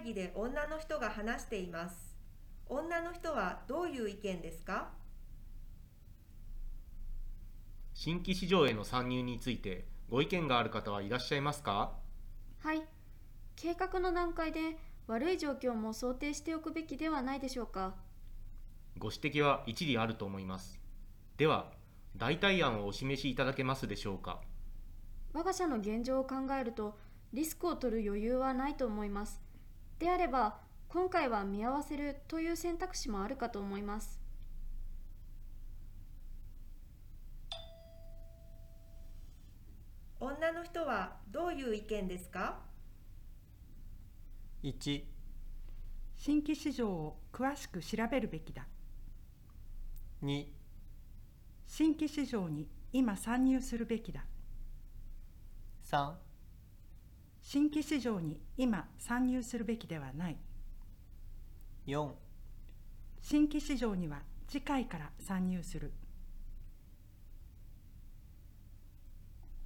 議で女の人が話しています。女の人はどういう意見ですか？ 新規市場への参入についてご意見がある方はいらっしゃいますか？ はい。計画の段階で悪い状況も想定しておくべきではないでしょうか。 ご指摘は一理あると思います。では、代替案をお示しいただけますでしょうか？ 我が社の現状を考えるとリスクを取る余裕はないと思います。であれば、今回は見合わせるという選択肢もあるかと思います。 女の人はどういう意見ですか？ 1、 新規市場を詳しく調べるべきだ。 2、 新規市場に今参入するべきだ。 3、 新規市場に今参入するべきではない。 4、 新規市場には次回から参入する。